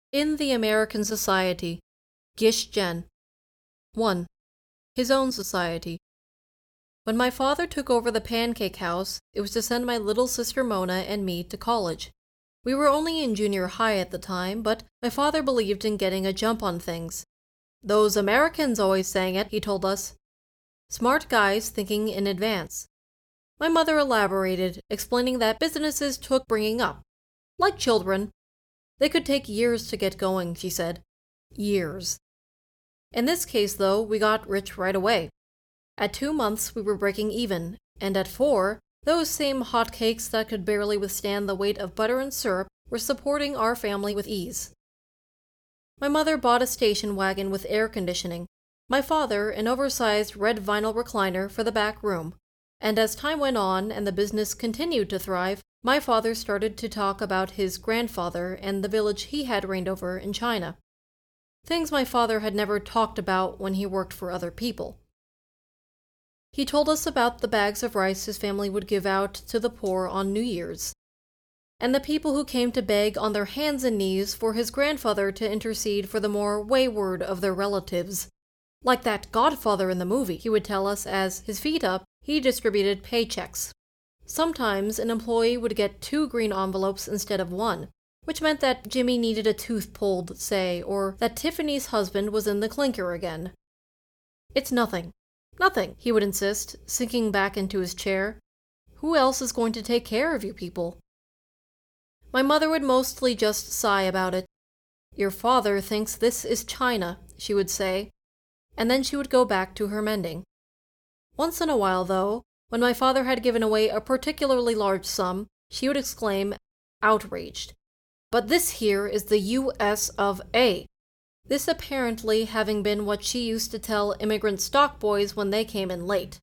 In the American Society. Gish Jen. 1. His own society. When my father took over the pancake house, it was to send my little sister Mona and me to college. We were only in junior high at the time, but my father believed in getting a jump on things. Those Americans always sang it, he told us. Smart guys thinking in advance. My mother elaborated, explaining that businesses took bringing up. Like children. They could take years to get going, she said. Years. In this case, though, we got rich right away. At 2 months, we were breaking even, and at 4, those same hot cakes that could barely withstand the weight of butter and syrup were supporting our family with ease. My mother bought a station wagon with air conditioning. My father, an oversized red vinyl recliner for the back room. And as time went on and the business continued to thrive, my father started to talk about his grandfather and the village he had reigned over in China. Things my father had never talked about when he worked for other people. He told us about the bags of rice his family would give out to the poor on New Year's, and the people who came to beg on their hands and knees for his grandfather to intercede for the more wayward of their relatives. Like that Godfather in the movie, he would tell us as, his feet up, he distributed paychecks. Sometimes an employee would get 2 green envelopes instead of 1, which meant that Jimmy needed a tooth pulled, say, or that Tiffany's husband was in the clinker again. It's nothing. Nothing, he would insist, sinking back into his chair. Who else is going to take care of you people? My mother would mostly just sigh about it. Your father thinks this is China, she would say, and then she would go back to her mending. Once in a while, though, when my father had given away a particularly large sum, she would exclaim, outraged, "But this here is the U.S. of A." This apparently having been what she used to tell immigrant stock boys when they came in late.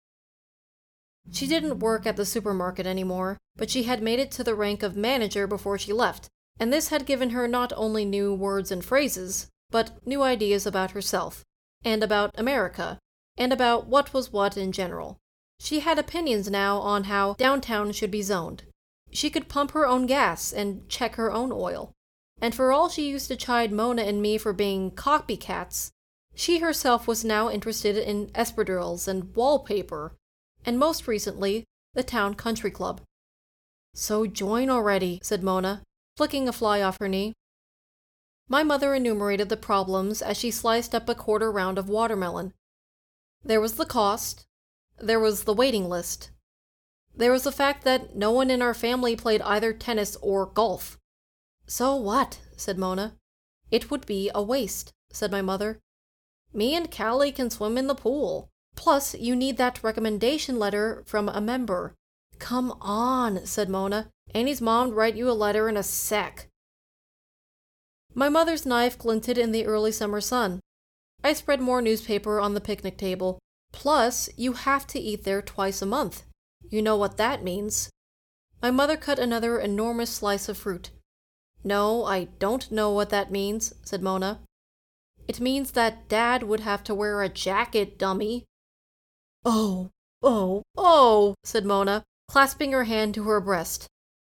She didn't work at the supermarket anymore, but she had made it to the rank of manager before she left, and this had given her not only new words and phrases, but new ideas about herself, and about America, and about what was what in general. She had opinions now on how downtown should be zoned. She could pump her own gas and check her own oil. And for all she used to chide Mona and me for being copycats, she herself was now interested in espadrilles and wallpaper, and most recently, the town country club. "So join already," said Mona, flicking a fly off her knee. My mother enumerated the problems as she sliced up a quarter round of watermelon. There was the cost. There was the waiting list. There was the fact that no one in our family played either tennis or golf. "So what?" said Mona. "It would be a waste," said my mother. "Me and Callie can swim in the pool. Plus, you need that recommendation letter from a member." "Come on," said Mona. "Annie's mom'd write you a letter in a sec." My mother's knife glinted in the early summer sun. I spread more newspaper on the picnic table. "Plus, you have to eat there twice a month. You know what that means." My mother cut another enormous slice of fruit. "No, I don't know what that means," said Mona. "It means that Dad would have to wear a jacket, dummy." "Oh, said Mona, clasping her hand to her breast.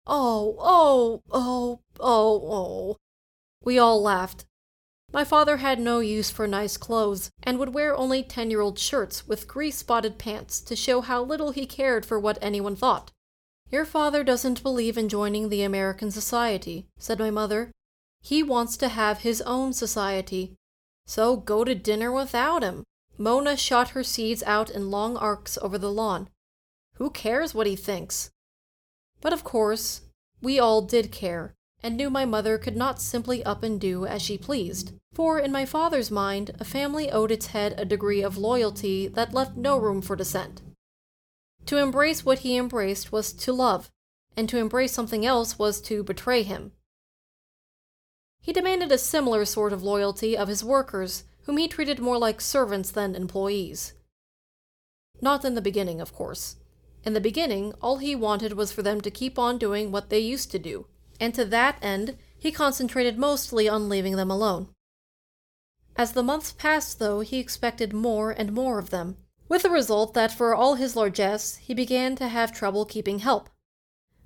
Oh. We all laughed. My father had no use for nice clothes, and would wear only 10-year-old shirts with grease-spotted pants to show how little he cared for what anyone thought. "Your father doesn't believe in joining the American Society," said my mother. "He wants to have his own society. So go to dinner without him." Mona shot her seeds out in long arcs over the lawn. "Who cares what he thinks?" But of course, we all did care, and knew my mother could not simply up and do as she pleased. For in my father's mind, a family owed its head a degree of loyalty that left no room for dissent. To embrace what he embraced was to love, and to embrace something else was to betray him. He demanded a similar sort of loyalty of his workers, whom he treated more like servants than employees. Not in the beginning, of course. In the beginning, all he wanted was for them to keep on doing what they used to do, and to that end, he concentrated mostly on leaving them alone. As the months passed, though, he expected more and more of them, with the result that for all his largesse, he began to have trouble keeping help.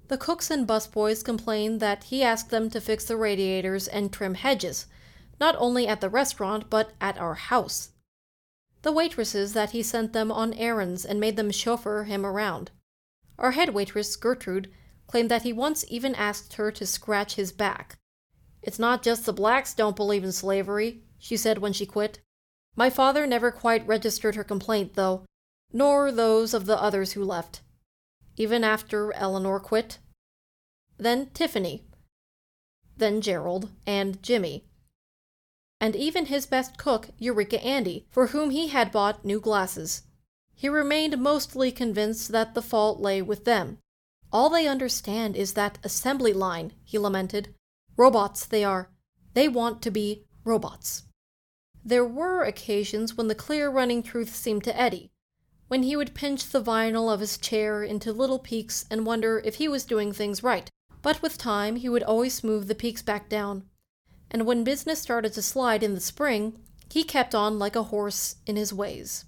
The cooks and busboys complained that he asked them to fix the radiators and trim hedges, not only at the restaurant but at our house. The waitresses that he sent them on errands and made them chauffeur him around. Our head waitress, Gertrude, claimed that he once even asked her to scratch his back. "It's not just the blacks don't believe in slavery," she said when she quit. My father never quite registered her complaint, though, nor those of the others who left. Even after Eleanor quit. Then Tiffany. Then Gerald and Jimmy. And even his best cook, Eureka Andy, for whom he had bought new glasses. He remained mostly convinced that the fault lay with them. "All they understand is that assembly line," he lamented. "Robots, they are. They want to be robots." There were occasions when the clear running truth seemed to Eddie, when he would pinch the vinyl of his chair into little peaks and wonder if he was doing things right, but with time he would always smooth the peaks back down. And when business started to slide in the spring, he kept on like a horse in his ways.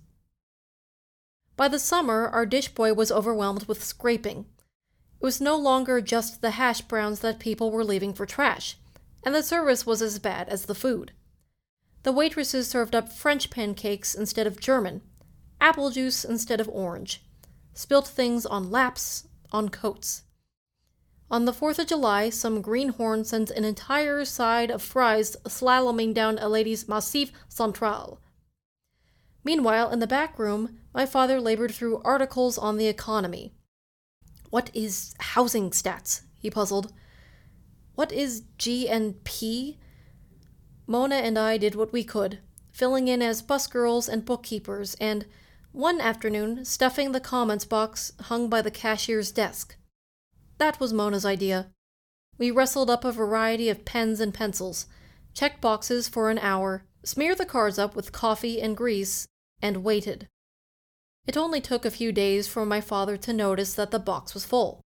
By the summer, our dish boy was overwhelmed with scraping. It was no longer just the hash browns that people were leaving for trash, and the service was as bad as the food. The waitresses served up French pancakes instead of German, apple juice instead of orange, spilt things on laps, on coats. On the 4th of July, some greenhorn sent an entire side of fries slaloming down a lady's Massif Central. Meanwhile, in the back room, my father labored through articles on the economy. "What is housing stats?" he puzzled. "What is G&P?" Mona and I did what we could, filling in as busgirls and bookkeepers, and, one afternoon, stuffing the comments box hung by the cashier's desk. That was Mona's idea. We wrestled up a variety of pens and pencils, checked boxes for an hour, smeared the cards up with coffee and grease, and waited. It only took a few days for my father to notice that the box was full.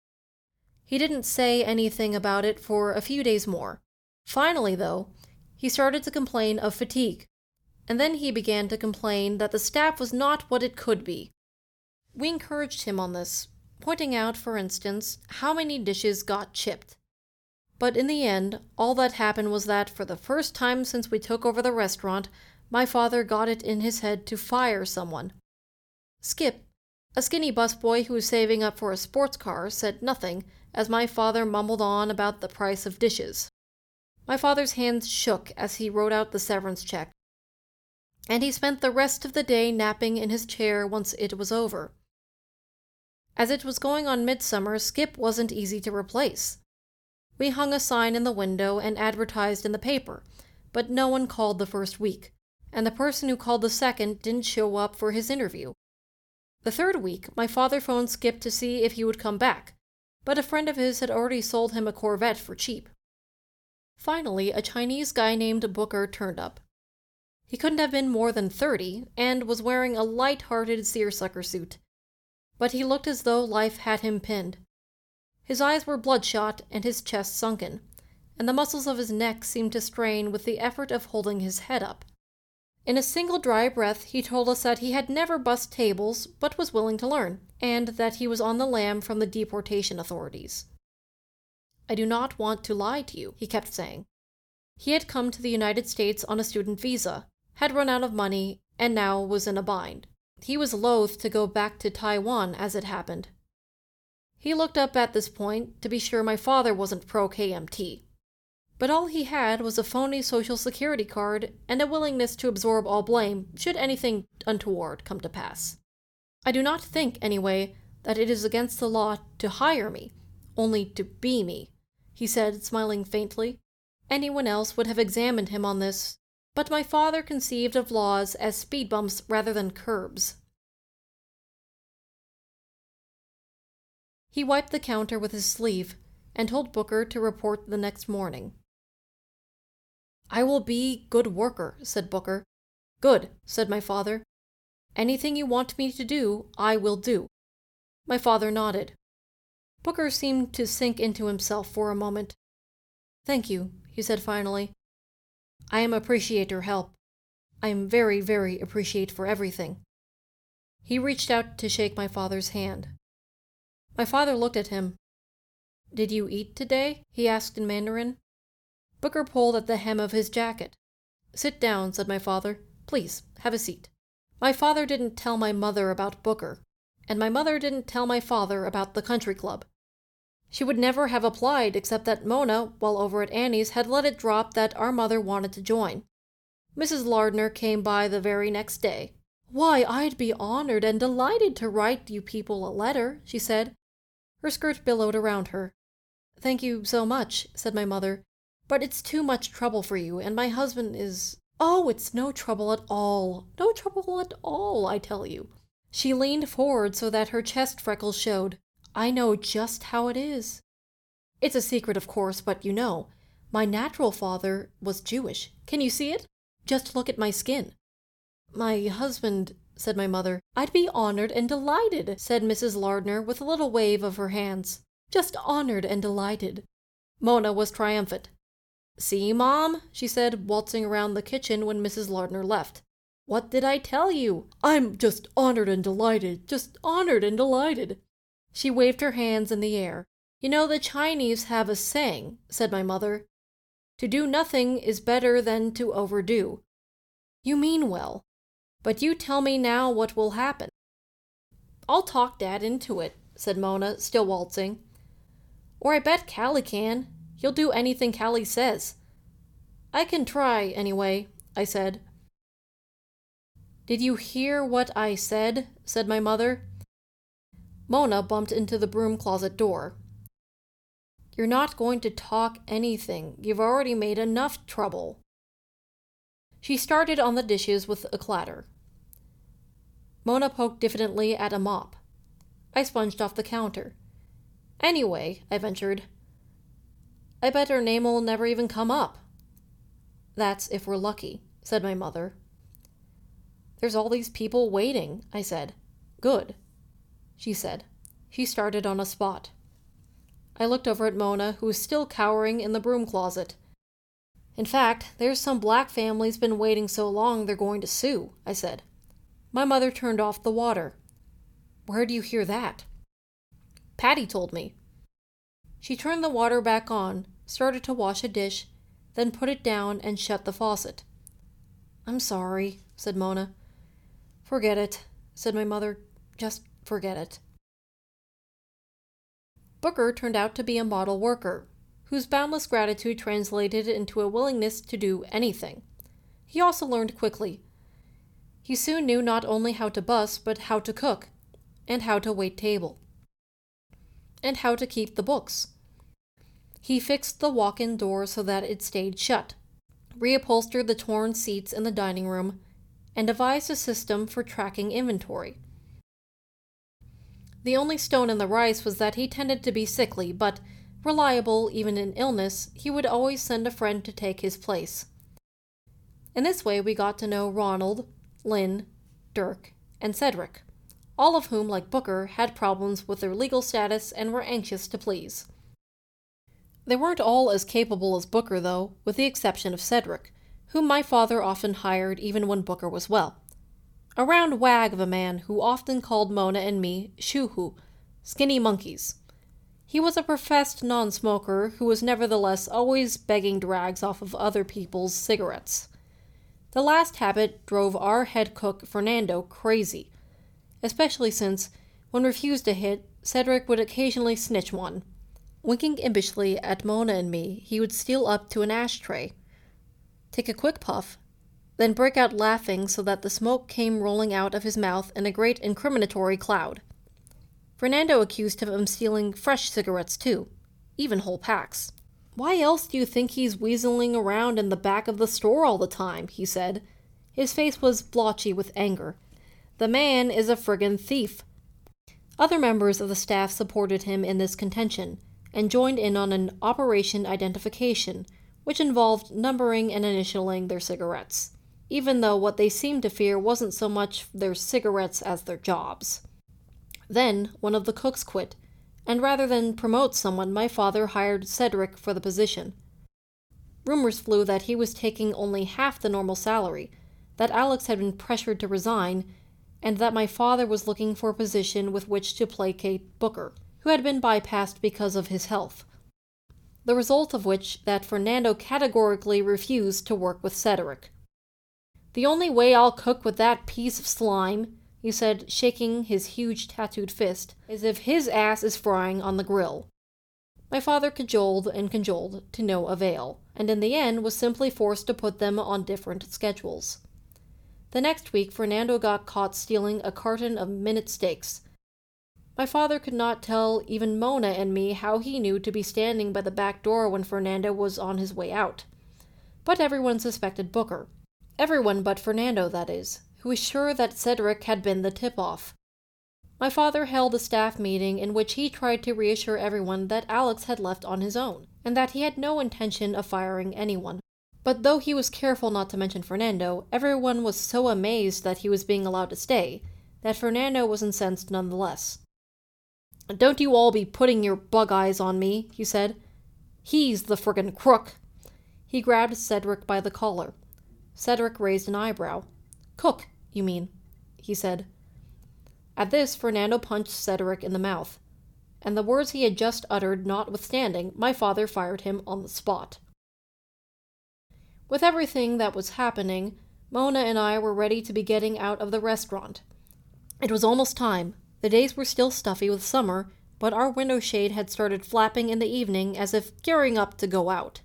He didn't say anything about it for a few days more. Finally, though, he started to complain of fatigue, and then he began to complain that the staff was not what it could be. We encouraged him on this, pointing out, for instance, how many dishes got chipped. But in the end, all that happened was that, for the first time since we took over the restaurant, my father got it in his head to fire someone. Skip, a skinny busboy who was saving up for a sports car, said nothing as my father mumbled on about the price of dishes. My father's hands shook as he wrote out the severance check, and he spent the rest of the day napping in his chair once it was over. As it was going on midsummer, Skip wasn't easy to replace. We hung a sign in the window and advertised in the paper, but no one called the first week, and the person who called the second didn't show up for his interview. The third week, my father phoned Skip to see if he would come back, but a friend of his had already sold him a Corvette for cheap. Finally, a Chinese guy named Booker turned up. He couldn't have been more than 30, and was wearing a light-hearted seersucker suit. But he looked as though life had him pinned. His eyes were bloodshot and his chest sunken, and the muscles of his neck seemed to strain with the effort of holding his head up. In a single dry breath, he told us that he had never bussed tables, but was willing to learn, and that he was on the lam from the deportation authorities. "I do not want to lie to you," he kept saying. He had come to the United States on a student visa, had run out of money, and now was in a bind. He was loath to go back to Taiwan as it happened. He looked up at this point to be sure my father wasn't pro-KMT. But all he had was a phony Social Security card and a willingness to absorb all blame should anything untoward come to pass. "I do not think, anyway, that it is against the law to hire me, only to be me," he said, smiling faintly. Anyone else would have examined him on this, but my father conceived of laws as speed bumps rather than curbs. He wiped the counter with his sleeve and told Booker to report the next morning. "I will be good worker," said Booker. "Good," said my father. "Anything you want me to do, I will do." My father nodded. Booker seemed to sink into himself for a moment. "Thank you," he said finally. "I appreciate your help. I am very, very appreciate for everything." He reached out to shake my father's hand. My father looked at him. Did you eat today? He asked in Mandarin. Booker pulled at the hem of his jacket. Sit down, said my father. Please, have a seat. My father didn't tell my mother about Booker, and my mother didn't tell my father about the country club. She would never have applied except that Mona, while over at Annie's, had let it drop that our mother wanted to join. Mrs. Lardner came by the very next day. Why, I'd be honored and delighted to write you people a letter, she said. Her skirt billowed around her. Thank you so much, said my mother, but it's too much trouble for you, and my husband is— Oh, it's no trouble at all. No trouble at all, I tell you. She leaned forward so that her chest freckles showed. I know just how it is. It's a secret, of course, but you know. My natural father was Jewish. Can you see it? Just look at my skin. My husband, said my mother. I'd be honored and delighted, said Mrs. Lardner with a little wave of her hands. Just honored and delighted. Mona was triumphant. See, Mom, she said, waltzing around the kitchen when Mrs. Lardner left. What did I tell you? I'm just honored and delighted, just honored and delighted. She waved her hands in the air. You know, the Chinese have a saying, said my mother. To do nothing is better than to overdo. You mean well, but you tell me now what will happen. I'll talk Dad into it, said Mona, still waltzing. Or I bet Callie can. He'll do anything Callie says. I can try, anyway, I said. Did you hear what I said? Said my mother. Mona bumped into the broom closet door. You're not going to talk anything. You've already made enough trouble. She started on the dishes with a clatter. Mona poked diffidently at a mop. I sponged off the counter. Anyway, I ventured, I bet her name'll never even come up. That's if we're lucky, said my mother. There's all these people waiting, I said. Good, she said. She started on a spot. I looked over at Mona, who was still cowering in the broom closet. In fact, there's some black family's been waiting so long they're going to sue, I said. My mother turned off the water. Where do you hear that? Patty told me. She turned the water back on, started to wash a dish, then put it down and shut the faucet. I'm sorry, said Mona. Forget it, said my mother. Just forget it. Booker turned out to be a model worker, whose boundless gratitude translated into a willingness to do anything. He also learned quickly. He soon knew not only how to bus, but how to cook, and how to wait table, and how to keep the books. He fixed the walk-in door so that it stayed shut, reupholstered the torn seats in the dining room, and devised a system for tracking inventory. The only stone in the rice was that he tended to be sickly, but reliable even in illness, he would always send a friend to take his place. In this way we got to know Ronald, Lynn, Dirk, and Cedric, all of whom, like Booker, had problems with their legal status and were anxious to please. They weren't all as capable as Booker, though, with the exception of Cedric, whom my father often hired even when Booker was well. A round wag of a man who often called Mona and me shoo-hoo, skinny monkeys. He was a professed non-smoker who was nevertheless always begging drags off of other people's cigarettes. The last habit drove our head cook, Fernando, crazy, especially since, when refused a hit, Cedric would occasionally snitch one. Winking impishly at Mona and me, he would steal up to an ashtray, take a quick puff, then break out laughing so that the smoke came rolling out of his mouth in a great incriminatory cloud. Fernando accused him of stealing fresh cigarettes too, even whole packs. Why else do you think he's weaseling around in the back of the store all the time? He said. His face was blotchy with anger. The man is a friggin' thief. Other members of the staff supported him in this contention, and joined in on an operation identification, which involved numbering and initialing their cigarettes, even though what they seemed to fear wasn't so much their cigarettes as their jobs. Then one of the cooks quit, and rather than promote someone, my father hired Cedric for the position. Rumors flew that he was taking only half the normal salary, that Alex had been pressured to resign, and that my father was looking for a position with which to placate Booker, who had been bypassed because of his health. The result of which that Fernando categorically refused to work with Cedric. "The only way I'll cook with that piece of slime," he said, shaking his huge tattooed fist, "is if his ass is frying on the grill." My father cajoled and cajoled to no avail, and in the end was simply forced to put them on different schedules. The next week, Fernando got caught stealing a carton of minute steaks. My father could not tell even Mona and me how he knew to be standing by the back door when Fernando was on his way out. But everyone suspected Booker. Everyone but Fernando, that is, who was sure that Cedric had been the tip-off. My father held a staff meeting in which he tried to reassure everyone that Alex had left on his own, and that he had no intention of firing anyone. But though he was careful not to mention Fernando, everyone was so amazed that he was being allowed to stay, that Fernando was incensed nonetheless. "Don't you all be putting your bug eyes on me," he said. "He's the friggin' crook." He grabbed Cedric by the collar. Cedric raised an eyebrow. "Cook, you mean," he said. At this, Fernando punched Cedric in the mouth, and the words he had just uttered notwithstanding, my father fired him on the spot. With everything that was happening, Mona and I were ready to be getting out of the restaurant. It was almost time. The days were still stuffy with summer, but our window shade had started flapping in the evening as if gearing up to go out.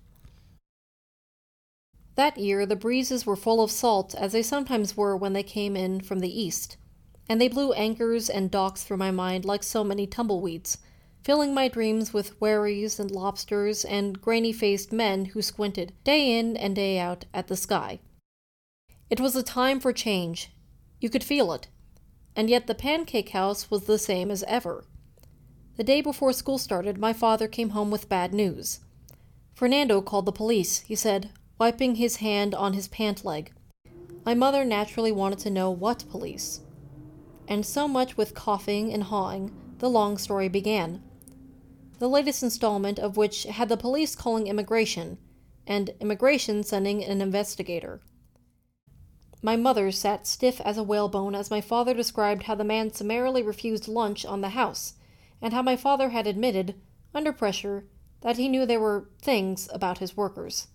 That year the breezes were full of salt, as they sometimes were when they came in from the east, and they blew anchors and docks through my mind like so many tumbleweeds, filling my dreams with wherries and lobsters and grainy-faced men who squinted, day in and day out, at the sky. It was a time for change. You could feel it. And yet the pancake house was the same as ever. The day before school started, my father came home with bad news. Fernando called the police, he said, wiping his hand on his pant leg. My mother naturally wanted to know what police. And so much with coughing and hawing, the long story began. The latest installment of which had the police calling immigration, and immigration sending an investigator. My mother sat stiff as a whalebone as my father described how the man summarily refused lunch on the house, and how my father had admitted, under pressure, that he knew there were things about his workers.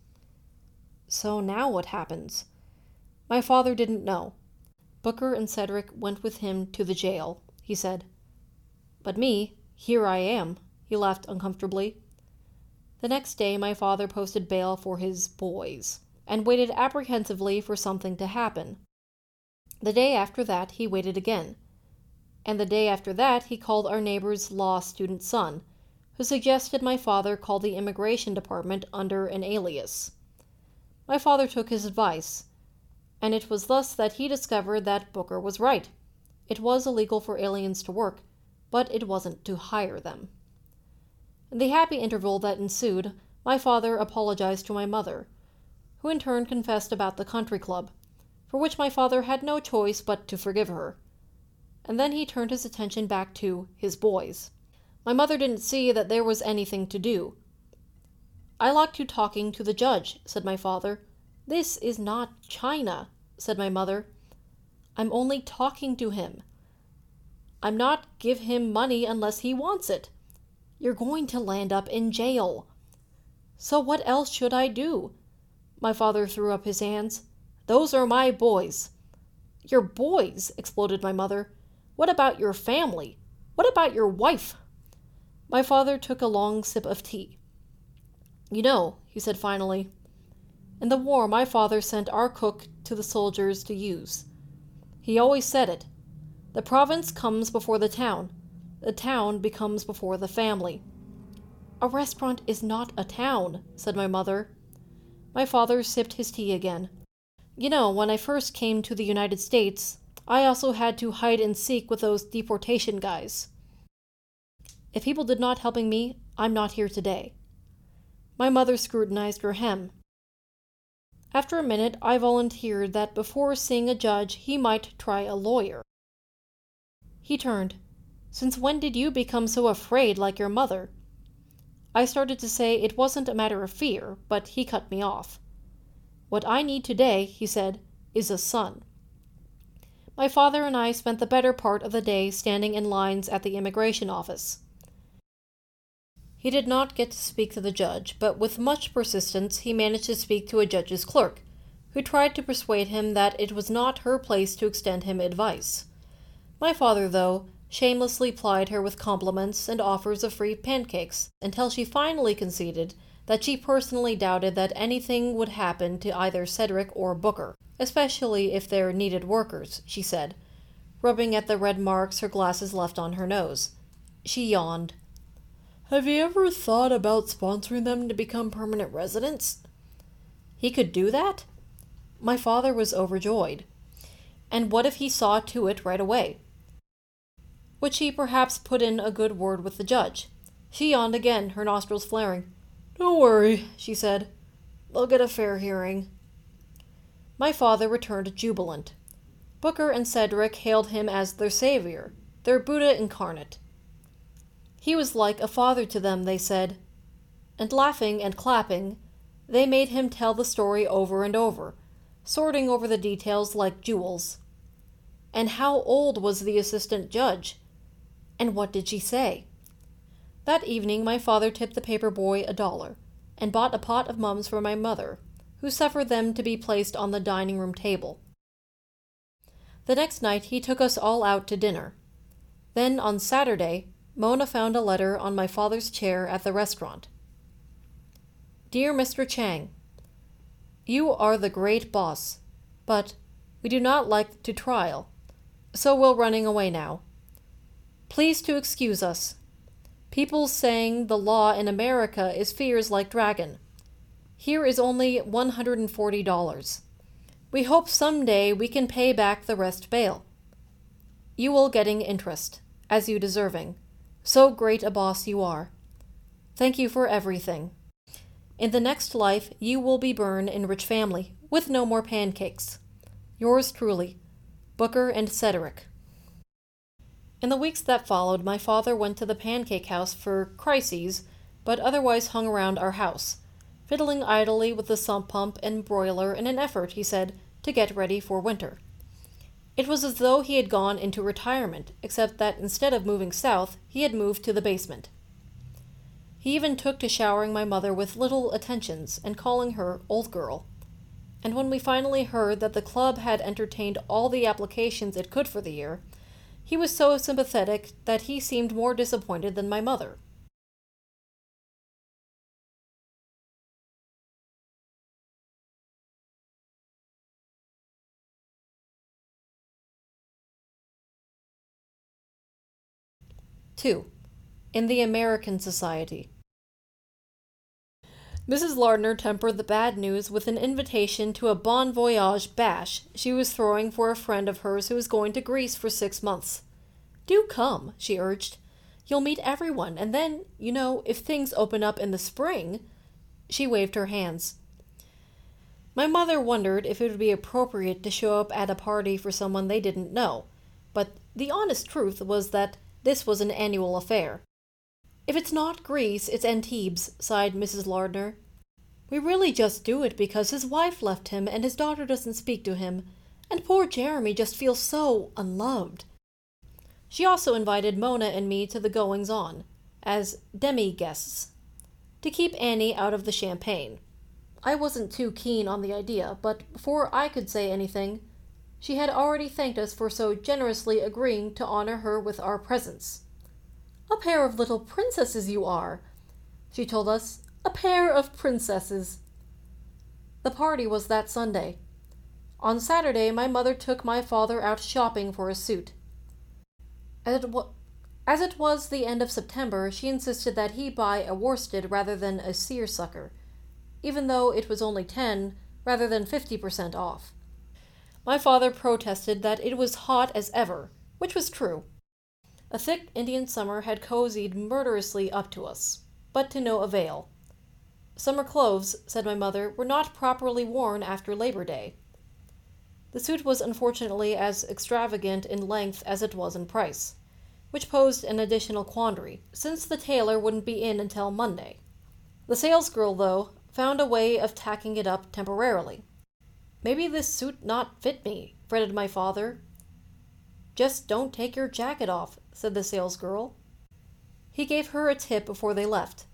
So now what happens? My father didn't know. Booker and Cedric went with him to the jail, he said. But me, here I am, he laughed uncomfortably. The next day my father posted bail for his boys, and waited apprehensively for something to happen. The day after that he waited again, and the day after that he called our neighbor's law student son, who suggested my father call the immigration department under an alias. My father took his advice, and it was thus that he discovered that Booker was right. It was illegal for aliens to work, but it wasn't to hire them. In the happy interval that ensued, my father apologized to my mother, who in turn confessed about the country club, for which my father had no choice but to forgive her. And then he turned his attention back to his boys. My mother didn't see that there was anything to do. "I like you talking to the judge," said my father. "This is not China," said my mother. "I'm only talking to him. I'm not give him money unless he wants it. You're going to land up in jail. So what else should I do?" My father threw up his hands. "Those are my boys." "Your boys?" exploded my mother. "What about your family? What about your wife?" My father took a long sip of tea. "You know," he said finally, "in the war my father sent our cook to the soldiers to use. He always said it. The province comes before the town. The town becomes before the family." "A restaurant is not a town," said my mother. My father sipped his tea again. "You know, when I first came to the United States, I also had to hide and seek with those deportation guys. If people did not helping me, I'm not here today." My mother scrutinized her hem. After a minute, I volunteered that before seeing a judge, he might try a lawyer. He turned. "Since when did you become so afraid like your mother?" I started to say it wasn't a matter of fear, but he cut me off. "What I need today," he said, "is a son." My father and I spent the better part of the day standing in lines at the immigration office. He did not get to speak to the judge, but with much persistence he managed to speak to a judge's clerk, who tried to persuade him that it was not her place to extend him advice. My father, though, shamelessly plied her with compliments and offers of free pancakes, until she finally conceded that she personally doubted that anything would happen to either Cedric or Booker, especially if they're needed workers, she said, rubbing at the red marks her glasses left on her nose. She yawned. "Have you ever thought about sponsoring them to become permanent residents?" He could do that? My father was overjoyed. And what if he saw to it right away? Would she perhaps put in a good word with the judge? She yawned again, her nostrils flaring. "Don't worry," she said. "They'll get a fair hearing." My father returned jubilant. Booker and Cedric hailed him as their savior, their Buddha incarnate. He was like a father to them, they said. And laughing and clapping, they made him tell the story over and over, sorting over the details like jewels. And how old was the assistant judge? And what did she say? That evening my father tipped the paper boy $1 and bought a pot of mums for my mother, who suffered them to be placed on the dining room table. The next night he took us all out to dinner. Then on Saturday, Mona found a letter on my father's chair at the restaurant. Dear Mr. Chang, you are the great boss, but we do not like to trial, so we're running away now. Please to excuse us. People saying the law in America is fierce like dragon. Here is only $140. We hope someday we can pay back the rest bail. You will getting interest, as you deserving. So great a boss you are. Thank you for everything. In the next life you will be born in rich family, with no more pancakes. Yours truly, Booker and Cedric. In the weeks that followed, my father went to the pancake house for crises, but otherwise hung around our house, fiddling idly with the sump pump and broiler in an effort, he said, to get ready for winter. It was as though he had gone into retirement, except that instead of moving south, he had moved to the basement. He even took to showering my mother with little attentions and calling her old girl. And when we finally heard that the club had entertained all the applications it could for the year, he was so sympathetic that he seemed more disappointed than my mother. Two, in the American Society. Mrs. Lardner tempered the bad news with an invitation to a bon voyage bash she was throwing for a friend of hers who was going to Greece for 6 months. Do come, she urged. You'll meet everyone, and then, if things open up in the spring. She waved her hands. My mother wondered if it would be appropriate to show up at a party for someone they didn't know, but the honest truth was that this was an annual affair. If it's not Greece, it's Antibes, sighed Mrs. Lardner. We really just do it because his wife left him and his daughter doesn't speak to him, and poor Jeremy just feels so unloved. She also invited Mona and me to the goings-on, as demi-guests, to keep Annie out of the champagne. I wasn't too keen on the idea, but before I could say anything, she had already thanked us for so generously agreeing to honor her with our presence. A pair of little princesses you are, she told us. A pair of princesses. The party was that Sunday. On Saturday, my mother took my father out shopping for a suit. As it was the end of September, she insisted that he buy a worsted rather than a seersucker, even though it was only 10 rather than 50% off. My father protested that it was hot as ever, which was true. A thick Indian summer had cozied murderously up to us, but to no avail. Summer clothes, said my mother, were not properly worn after Labor Day. The suit was unfortunately as extravagant in length as it was in price, which posed an additional quandary, since the tailor wouldn't be in until Monday. The salesgirl, though, found a way of tacking it up temporarily. Maybe this suit not fit me, fretted my father. Just don't take your jacket off, said the salesgirl. He gave her a tip before they left,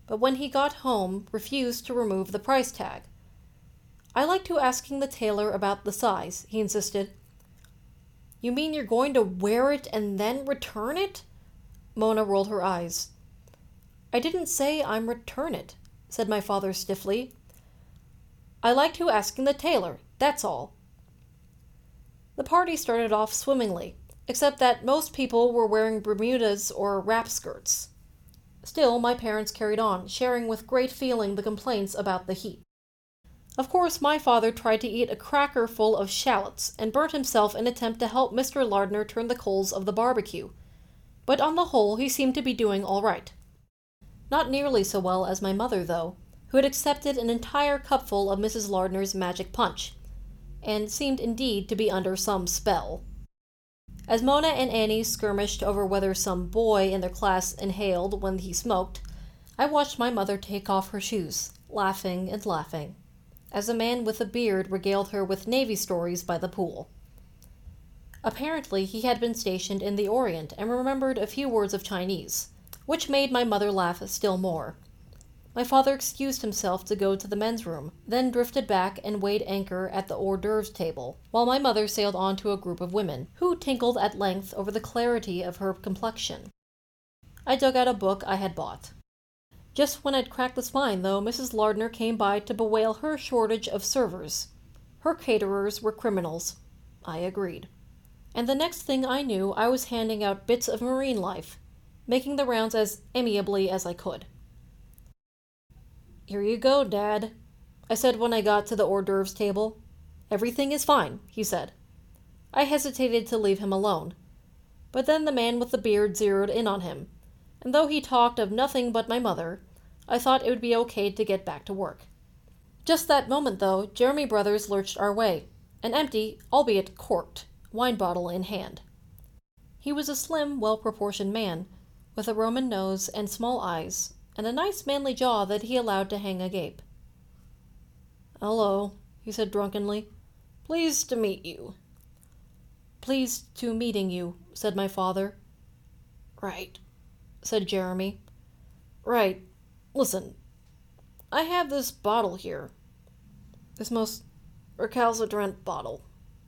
but when he got home, refused to remove the price tag. "I like to asking the tailor about the size," he insisted. "You mean you're going to wear it and then return it?" Mona rolled her eyes. "I didn't say I'm return it," said my father stiffly. "I like to asking the tailor, that's all." The party started off swimmingly, except that most people were wearing Bermudas or wrap skirts. Still, my parents carried on, sharing with great feeling the complaints about the heat. Of course, my father tried to eat a cracker full of shallots and burnt himself in an attempt to help Mr. Lardner turn the coals of the barbecue. But on the whole, he seemed to be doing all right. Not nearly so well as my mother, though, who had accepted an entire cupful of Mrs. Lardner's magic punch, and seemed indeed to be under some spell. As Mona and Annie skirmished over whether some boy in their class inhaled when he smoked, I watched my mother take off her shoes, laughing and laughing, as a man with a beard regaled her with Navy stories by the pool. Apparently he had been stationed in the Orient and remembered a few words of Chinese, which made my mother laugh still more. My father excused himself to go to the men's room, then drifted back and weighed anchor at the hors d'oeuvres table, while my mother sailed on to a group of women, who tinkled at length over the clarity of her complexion. I dug out a book I had bought. Just when I'd cracked the spine, though, Mrs. Lardner came by to bewail her shortage of servers. Her caterers were criminals. I agreed. And the next thing I knew, I was handing out bits of marine life, making the rounds as amiably as I could. "Here you go, Dad," I said when I got to the hors d'oeuvres table. "Everything is fine," he said. I hesitated to leave him alone, but then the man with the beard zeroed in on him, and though he talked of nothing but my mother, I thought it would be okay to get back to work. Just that moment, though, Jeremy Brothers lurched our way, an empty, albeit corked, wine bottle in hand. He was a slim, well-proportioned man, with a Roman nose and small eyes, and a nice manly jaw that he allowed to hang agape. "Hello," he said drunkenly. "Pleased to meet you." "Pleased to meeting you," said my father. "Right," said Jeremy. "Right. Listen, I have this bottle here. This most recalcitrant bottle.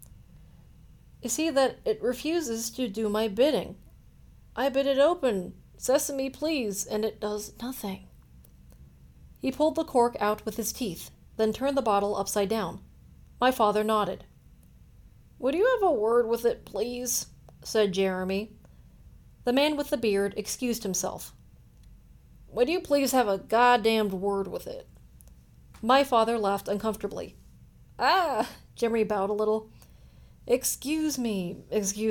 You see that it refuses to do my bidding. I bid it open, sesame please, and it does nothing." He pulled the cork out with his teeth, then turned the bottle upside down. My father nodded. "Would you have a word with it, please?" said Jeremy. The man with the beard excused himself. "Would you please have a goddamned word with it?" My father laughed uncomfortably. "Ah!" Jeremy bowed a little. Excuse me.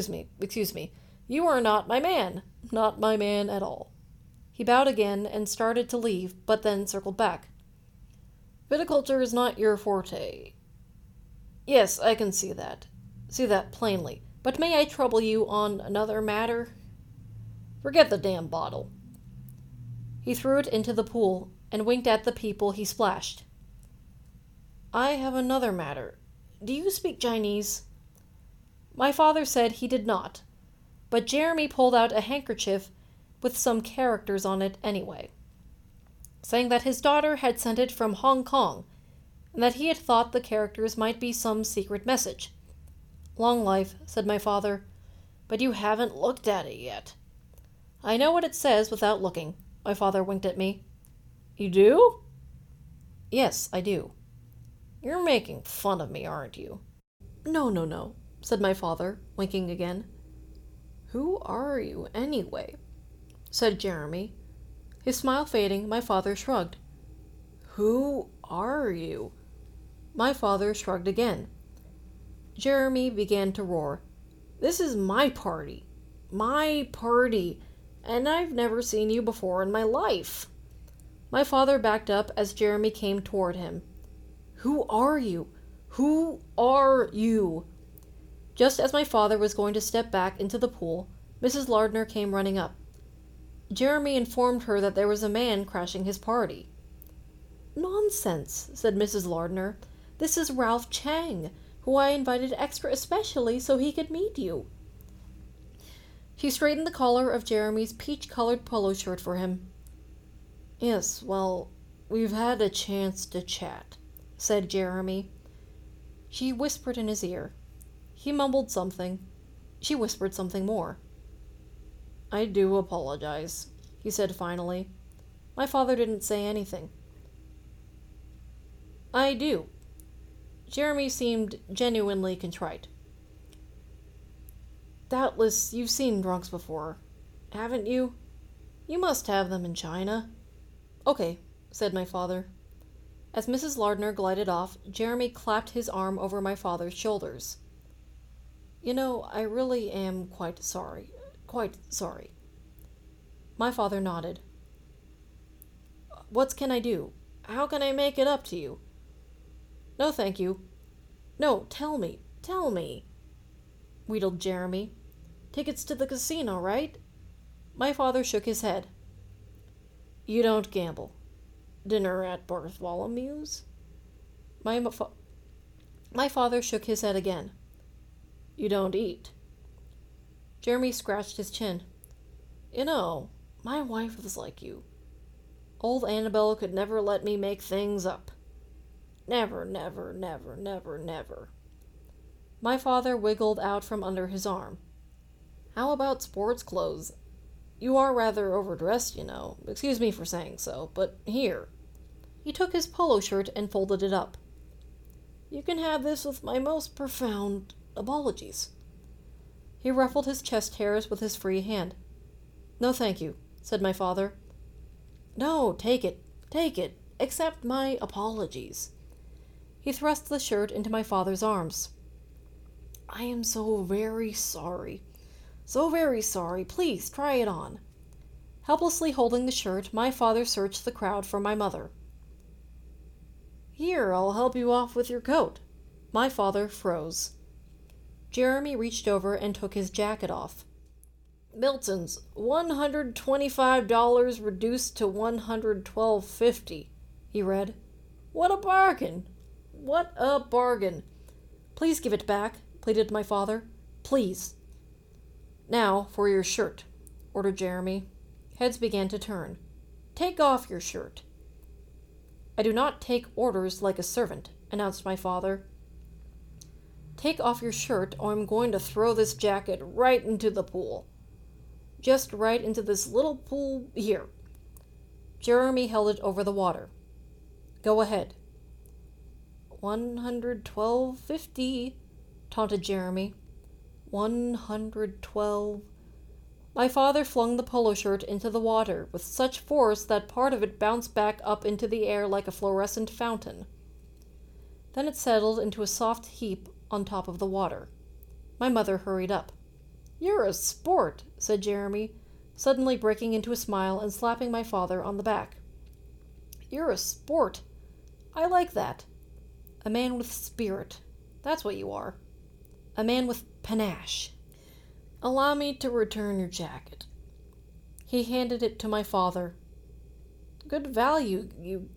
You are not my man. Not my man at all." He bowed again and started to leave, but then circled back. "Viticulture is not your forte." "Yes, I can see that. See that plainly. But may I trouble you on another matter?" "Forget the damn bottle." He threw it into the pool and winked at the people he splashed. "I have another matter. Do you speak Chinese?" My father said he did not, but Jeremy pulled out a handkerchief with some characters on it anyway, saying that his daughter had sent it from Hong Kong, and that he had thought the characters might be some secret message. "Long life," said my father, "but you haven't looked at it yet." "I know what it says without looking." My father winked at me. "You do?" "Yes, I do." "You're making fun of me, aren't you?" No, said my father, winking again. "Who are you, anyway?" said Jeremy. His smile fading, my father shrugged. "Who are you?" My father shrugged again. Jeremy began to roar. "This is my party. My party. And I've never seen you before in my life." My father backed up as Jeremy came toward him. "Who are you? Who are you?" Just as my father was going to step back into the pool, Mrs. Lardner came running up. Jeremy informed her that there was a man crashing his party. "Nonsense," said Mrs. Lardner. "This is Ralph Chang, who I invited extra especially so he could meet you." She straightened the collar of Jeremy's peach-colored polo shirt for him. Yes, well, we've had a chance to chat, said Jeremy. She whispered in his ear. He mumbled something. She whispered something more. I do apologize, he said finally. My father didn't say anything. I do. Jeremy seemed genuinely contrite. Doubtless you've seen drunks before, haven't you? You must have them in China. Okay, said my father. As Mrs. Lardner glided off, Jeremy clapped his arm over my father's shoulders. You know, I really am quite sorry. Quite sorry. My father nodded. What can I do? How can I make it up to you? No, thank you. No, tell me, wheedled Jeremy. Tickets to the casino, right? My father shook his head. You don't gamble. Dinner at Bartholomew's? My father shook his head again. You don't eat. Jeremy scratched his chin. You know, my wife is like you. Old Annabelle could never let me make things up. Never, never, never, never, never. My father wiggled out from under his arm. How about sports clothes? You are rather overdressed, you know. Excuse me for saying so, but here. He took his polo shirt and folded it up. You can have this with my most profound apologies. He ruffled his chest hairs with his free hand. No, thank you, said my father. No, take it. Accept my apologies. He thrust the shirt into my father's arms. I am so very sorry. So very sorry. Please, try it on. Helplessly holding the shirt, my father searched the crowd for my mother. Here, I'll help you off with your coat. My father froze. Jeremy reached over and took his jacket off. Milton's, $125 reduced to $112.50, he read. What a bargain! What a bargain! Please give it back, pleaded my father. Please. Now for your shirt, ordered Jeremy. Heads began to turn. Take off your shirt. I do not take orders like a servant, announced my father. Take off your shirt, or I'm going to throw this jacket right into the pool. Just right into this little pool here. Jeremy held it over the water. Go ahead. $112.50, taunted Jeremy. 112. My father flung the polo shirt into the water with such force that part of it bounced back up into the air like a fluorescent fountain. Then it settled into a soft heap on top of the water. My mother hurried up. You're a sport, said Jeremy, suddenly breaking into a smile and slapping my father on the back. You're a sport. I like that. A man with spirit. That's what you are. A man with panache. Allow me to return your jacket. He handed it to my father. Good value you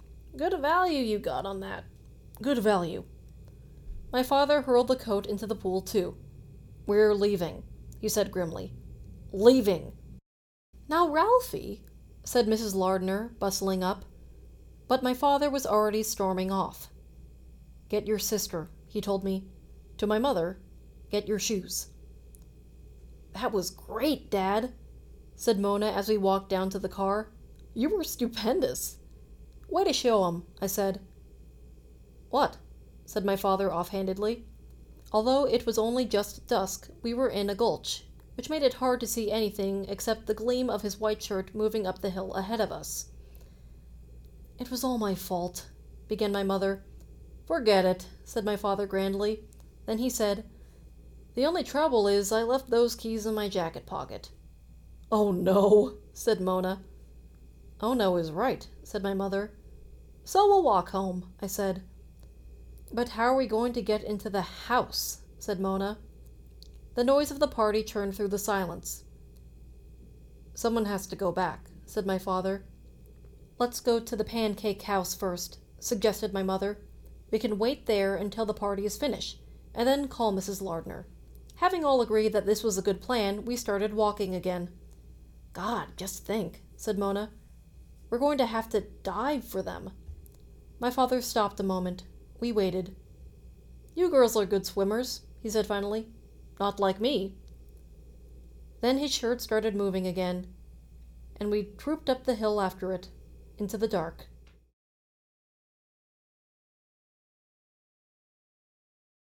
got on that. Good value. My father hurled the coat into the pool, too. We're leaving, he said grimly. Leaving. Now, Ralphie, said Mrs. Lardner, bustling up. But my father was already storming off. Get your sister, he told me. To my mother, get your shoes. That was great, Dad, said Mona as we walked down to the car. You were stupendous. Way to show 'em, I said. What? Said my father offhandedly. Although it was only just dusk, we were in a gulch, which made it hard to see anything except the gleam of his white shirt moving up the hill ahead of us. It was all my fault, began my mother. Forget it, said my father grandly. Then he said, The only trouble is I left those keys in my jacket pocket. Oh no, said Mona. Oh no is right, said my mother. So we'll walk home, I said. But how are we going to get into the house? Said Mona. The noise of the party churned through the silence. Someone has to go back, said my father. Let's go to the pancake house first, suggested my mother. We can wait there until the party is finished, and then call Mrs. Lardner. Having all agreed that this was a good plan, we started walking again. God, just think, said Mona. We're going to have to dive for them. My father stopped a moment. We waited. You girls are good swimmers, he said finally. Not like me. Then his shirt started moving again, and we trooped up the hill after it, into the dark.